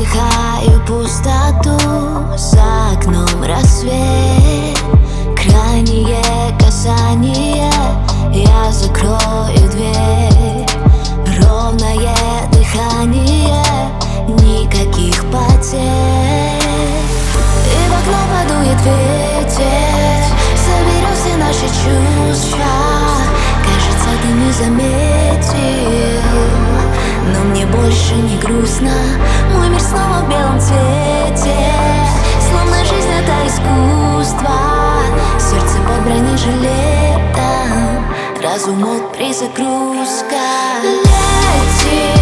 вдыхаю пустоту, за окном рассвет, крайнее касание, я закрою дверь. Ровное дыхание, никаких потерь. И в окно подует ветер, соберет все наши чувства. Кажется, ты не заметил, но мне больше не грустно. Мой мир снова в белом цвете, словно жизнь — это искусство. Сердце под бронежилетом, разум от перезагрузка. Лети.